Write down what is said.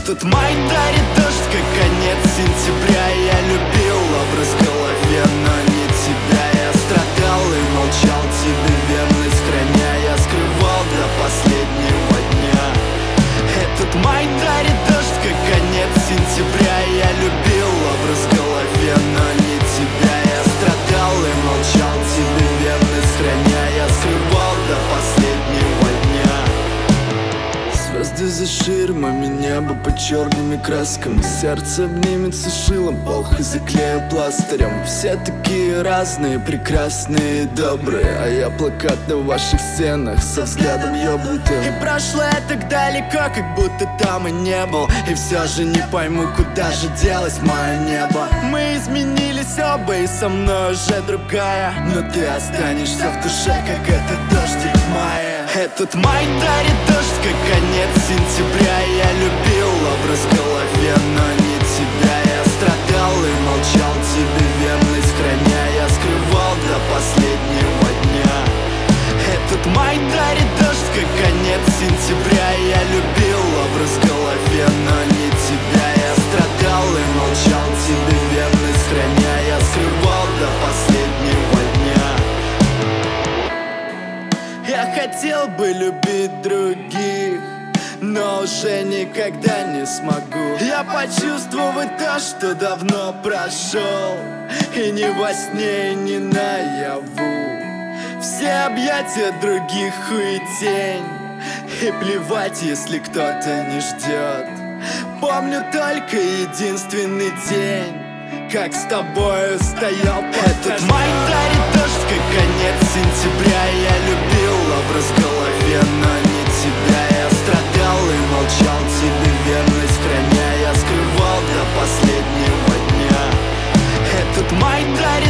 Этот май дарит дождь, как конец сентября. Я любил образ в голове, но не тебя. Я страдал и молчал, тебе верность храня. Я скрывал до последнего дня. Этот май дарит дождь, как конец сентября. Я любил образ в голове, но не тебя. Я страдал и молчал, тебе верность храня. Я скрывал до последнего дня. Звезды за ширмами, небо под черными красками. Сердце обнимется шилом, ох, и заклею пластырем. Все такие разные, прекрасные и добрые, а я плакат на ваших стенах со взглядом ёбнутым. И прошлое так далеко, как будто там и не был. И все же не пойму, куда же делось мое небо. Мы изменились оба, и со мной уже другая, но ты останешься в душе, как этот дождик в мае. Этот май дарит дождь, как конец сентября. Я любил образ в голове, но не тебя. Я страдал и молчал, тебе верность храня. Я скрывал до последнего дня. Этот май дарит дождь, как конец сентября. Я любил образ в голове, но не тебя. Я страдал и молчал, тебе верность храня. Я скрывал до последнего дня. Я хотел бы любить других, но уже никогда не смогу. Я почувствовать то, что давно прошел, и не во сне, и не наяву. Все объятия других хуетень, и плевать, если кто-то не ждет. Помню только единственный день, как с тобою стоял под Этот май дарит дождь, как конец сентября. Я любил образ в голове, но не тебя. Я страдал и молчал, тебе верность храня. Я скрывал до последнего дня. Этот май дарит